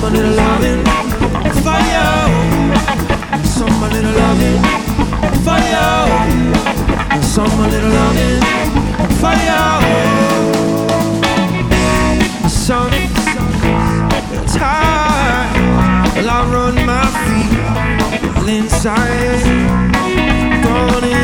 Some a little loving for you. Some a little loving for you. Some a little loving for you. Sometimes well, I run my feet inside, going in.